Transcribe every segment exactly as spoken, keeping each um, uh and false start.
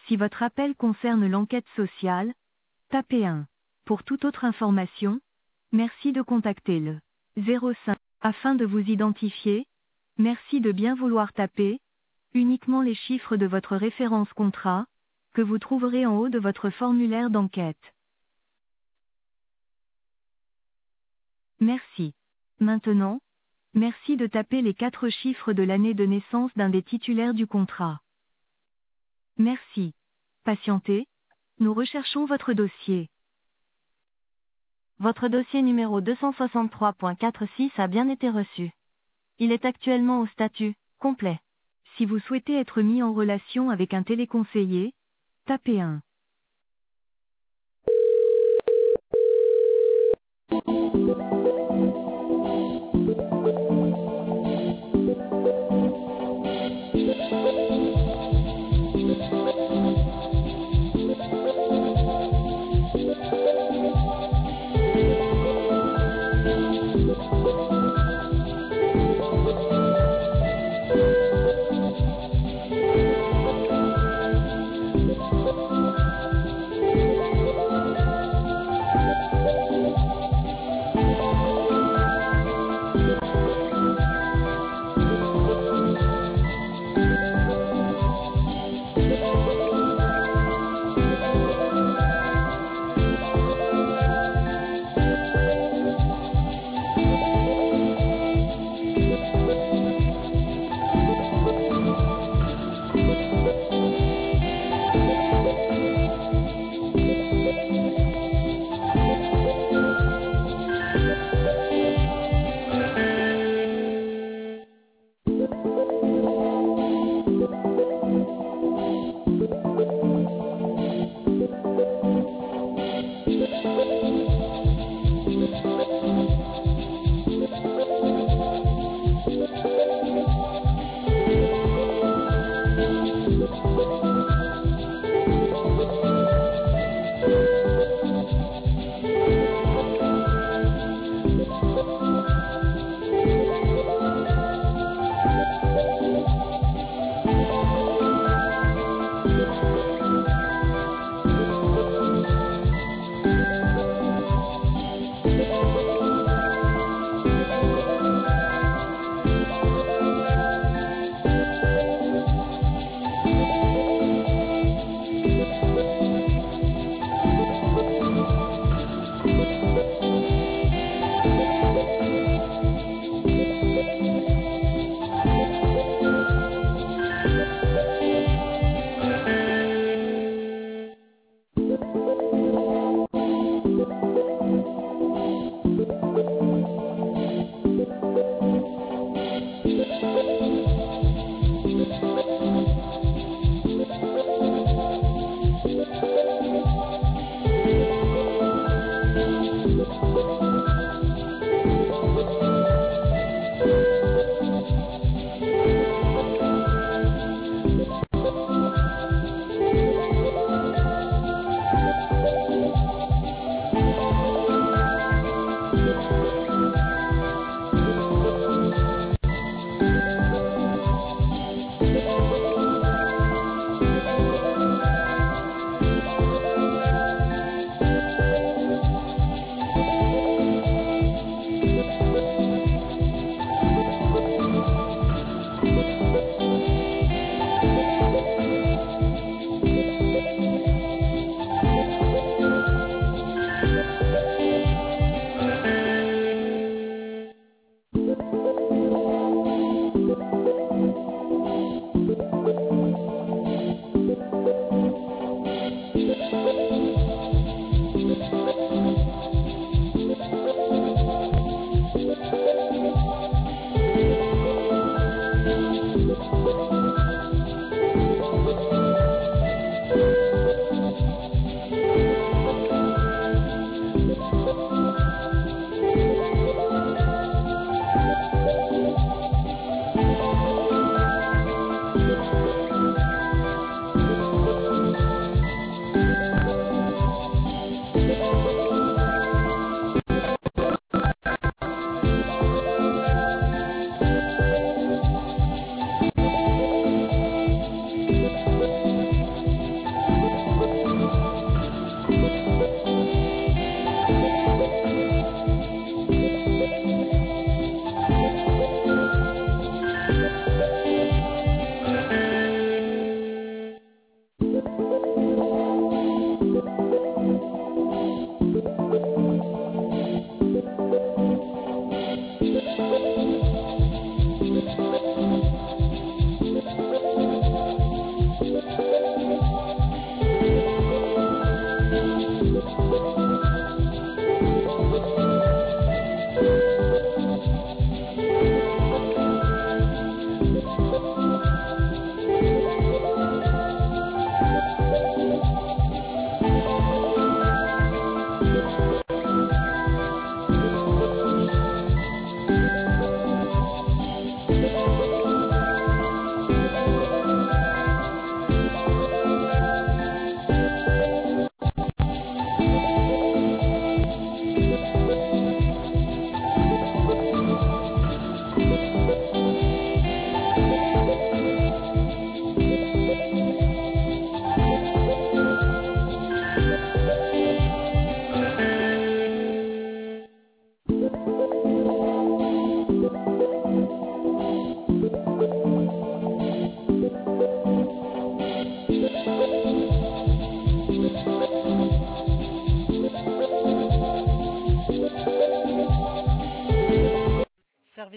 Si votre appel concerne l'enquête sociale, tapez un. Pour toute autre information, merci de contacter le zéro cinq. Afin de vous identifier, merci de bien vouloir taper uniquement les chiffres de votre référence contrat, que vous trouverez en haut de votre formulaire d'enquête. Merci. Maintenant, merci de taper les quatre chiffres de l'année de naissance d'un des titulaires du contrat. Merci. Patientez, nous recherchons votre dossier. Votre dossier numéro deux cent soixante-trois point quarante-six a bien été reçu. Il est actuellement au statut complet. Si vous souhaitez être mis en relation avec un téléconseiller, tapez un.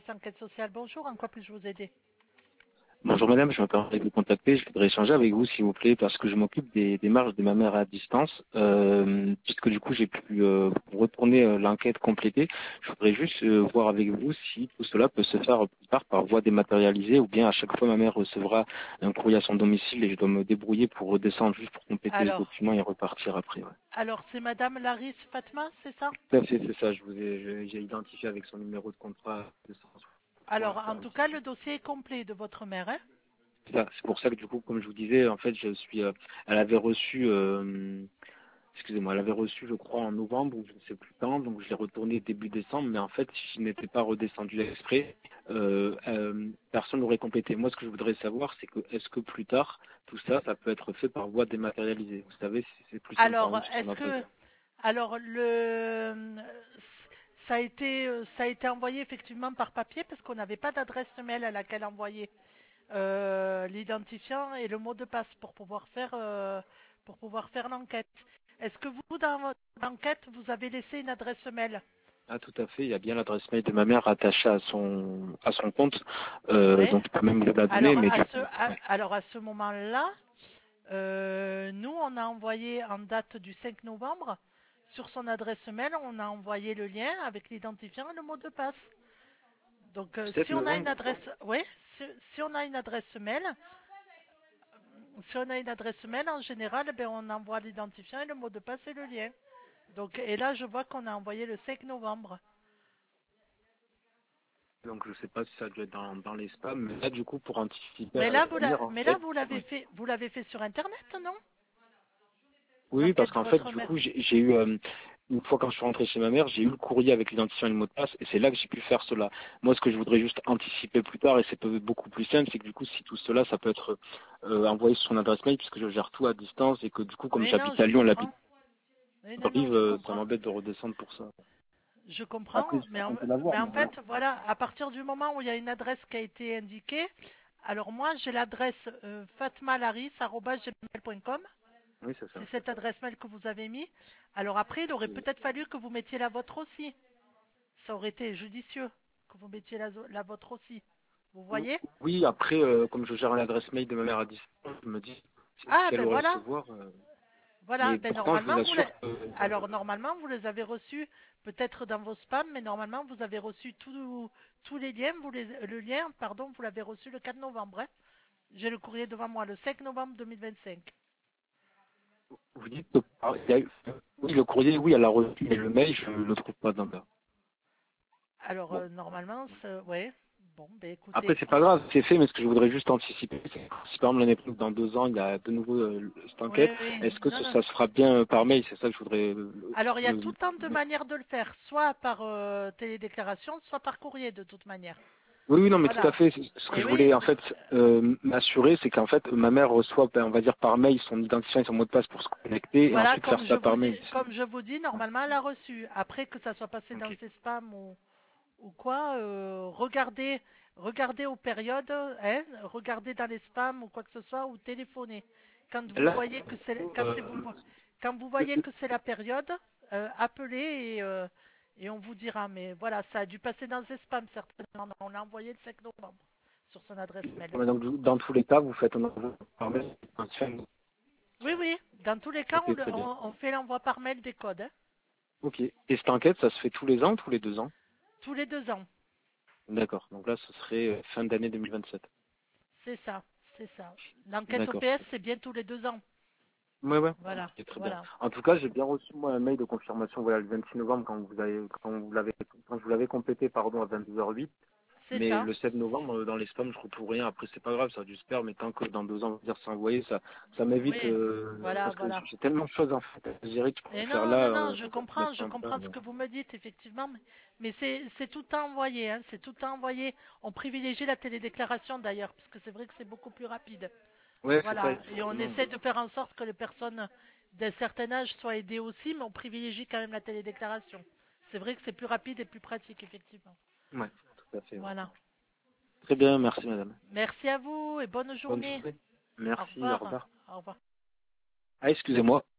service enquête sociale. Bonjour, en quoi puis-je vous aider? Bonjour madame, je me permets de vous contacter. Je voudrais échanger avec vous s'il vous plaît parce que je m'occupe des démarches de ma mère à distance. Euh, puisque du coup j'ai pu euh, retourner euh, l'enquête complétée. Je voudrais juste euh, voir avec vous si tout cela peut se faire plus tard par voie dématérialisée ou bien à chaque fois ma mère recevra un courrier à son domicile et je dois me débrouiller pour redescendre juste pour compléter le Alors, document et repartir après. Ouais. alors c'est Madame Laris Fatma, c'est ça? Tout à fait, c'est ça. Je vous ai, je- j'ai identifié avec son numéro de contrat deux cent Alors, soixante. en tout cas, le dossier est complet de votre mère, hein? C'est ça. C'est pour ça que du coup, comme je vous disais, en fait, je suis, euh, elle avait reçu, euh, excusez-moi, elle avait reçu, je crois, en novembre ou je ne sais plus quand, donc je l'ai retourné début décembre, mais en fait, si je n'étais pas redescendu exprès, euh, euh, personne n'aurait complété. Moi, ce que je voudrais savoir, c'est que est-ce que plus tard, tout ça, ça peut être fait par voie dématérialisée. Vous savez, si c'est plus simple par Alors, exemple sur son est-ce adresse. que, alors le, ça a été, ça a été envoyé effectivement par papier parce qu'on n'avait pas d'adresse mail à laquelle envoyer euh, l'identifiant et le mot de passe pour pouvoir faire, euh, pour pouvoir faire l'enquête. Est-ce que vous, dans votre enquête, vous avez laissé une adresse mail? Ah, tout à fait. Il y a bien l'adresse mail de ma mère attachée à son à son compte, euh, Ouais. donc je peux même vous la donner, Alors mais à du ce, coup, à- ouais. alors à ce moment-là, euh, nous on a envoyé en date du cinq novembre sur son adresse mail, on a envoyé le lien avec l'identifiant et le mot de passe. Donc euh, sept si on a une novembre. adresse, ouais, si, si on a une adresse mail, si on a une adresse mail en général, ben on envoie l'identifiant et le mot de passe et le lien. Donc et là je vois qu'on a envoyé le cinq novembre. Donc je sais pas si ça doit être dans, dans les spams, mais là du coup pour anticiper Mais à là vous la, l'avenir en mais là fait, vous l'avez ouais. fait, vous l'avez fait sur internet, non? Oui, oui, parce L'enquête de qu'en fait votre du mère. coup j'ai j'ai eu euh, une fois quand je suis rentré chez ma mère, j'ai eu le courrier avec l'identifiant et le mot de passe et c'est là que j'ai pu faire cela. Moi ce que je voudrais juste anticiper plus tard et c'est peut- beaucoup plus simple, c'est que du coup si tout cela ça peut être euh, envoyé sur son adresse mail puisque je gère tout à distance et que du coup comme Oui non j'habite je à Lyon, elle habite comprends. Oui à non non Brive, je euh, ça comprends. m'embête de redescendre pour ça. Je Après comprends, je mais peux en, compter l'avoir, mais en mais voilà. fait, voilà, à partir du moment où il y a une adresse qui a été indiquée, alors moi j'ai l'adresse euh, fatmalaris arobase gmail point com, Oui c'est c'est ça. cette adresse mail que vous avez mis. Alors après, il aurait peut-être fallu que vous mettiez la vôtre aussi. Ça aurait été judicieux que vous mettiez la, zo- la vôtre aussi. Vous voyez? Oui, après, euh, comme je gère l'adresse mail de ma mère à distance, je me dis Ah si elle ben doit voilà, recevoir. euh, voilà, Mais ben pourtant, je vous normalement vous les... assure que Alors normalement vous les avez reçus peut-être dans vos spams, mais normalement vous avez reçu tous tous les liens, vous les... le lien, pardon, vous l'avez reçu le quatre novembre, hein. J'ai le courrier devant moi, le cinq novembre deux mille vingt-cinq. vous dites que ah, il y a eu- oui, le courrier, oui, elle a reçu, mais le mail, je ne le trouve pas dans là. Alors Bon. euh, normalement, c'est- ouais. Bon, ben Après, écoutez, c'est pas grave, c'est fait, mais ce que je voudrais juste anticiper, c'est que si par exemple l'année prochaine, dans deux ans, il y a de nouveau euh, cette oui, enquête, oui, est-ce que non, ce- non. ça se fera bien euh, par mail? C'est ça que je voudrais. euh, Alors il y a me- tout un de manières de le faire, soit par euh, télédéclaration, soit par courrier de toute manière. Oui, oui, non, mais tout à Voilà. fait. Ce que Et je oui, voulais en fait euh, m'assurer, c'est qu'en fait ma mère reçoit, ben, on va dire par mail, son identifiant et son mot de passe pour se connecter, et voilà, ensuite faire comme je ça vous par dis, mail. C'est- comme je vous dis, ouais. normalement elle a reçu. Après que ça soit passé dans Ok. ses spams ou, ou quoi, euh, regardez, regardez aux périodes, hein, regardez dans les spams ou quoi que ce soit, ou téléphonez. Quand vous Là, voyez que c'est, quand euh, c'est vous, quand vous voyez que c'est la période, euh, appelez et, euh, et on vous dira. Mais voilà, ça a dû passer dans ses spams certainement. On l'a envoyé le cinq novembre sur son adresse mail. donc, dans tous les cas, vous faites un envoi par mail. Oui, oui. Dans tous les cas, on, Ok, le- très bien. on- on fait l'envoi par mail des codes, hein, Ok. Et cette enquête, ça se fait tous les ans, tous les deux ans? tous les deux ans. D'accord. Donc là, ce serait euh, fin d'année deux mille vingt-sept. C'est ça, c'est ça. L'enquête D'accord. O P S, c'est bien tous les deux ans. Ouais, ouais. Voilà, Ok, très bien. voilà. En tout cas, j'ai bien reçu moi un mail de confirmation, voilà, le vingt-six novembre quand vous avez, quand vous l'avez, quand je vous l'avais complété, pardon, à vingt-deux heures huit. C'est Mais ça. le sept novembre, euh, dans les spams, je retrouve rien. Après, c'est pas grave, ça a dû se perdre, mais tant que dans deux ans, on va dire c'est envoyé, ça, ça m'évite, Oui, euh, voilà, parce que voilà. j'ai tellement de choses en fait à gérer que je Et préfère faire non, non, là, non, euh, je pour comprends, mettre je en comprends ce place. que vous me dites, effectivement, mais, mais c'est, c'est tout à envoyer, hein, c'est tout à envoyer. On privilégie la télédéclaration d'ailleurs, parce que c'est vrai que c'est beaucoup plus rapide. Ouais, c'est ça, Voilà, et on exactement. essaie de faire en sorte que les personnes d'un certain âge soient aidées aussi, mais on privilégie quand même la télédéclaration. C'est vrai que c'est plus rapide et plus pratique, effectivement. Ouais, tout à fait. Ouais. Voilà. Très bien, merci madame. Merci à vous et bonne Bonne journée. journée. Au Merci, au revoir. revoir. Au revoir. Ah, excusez-moi.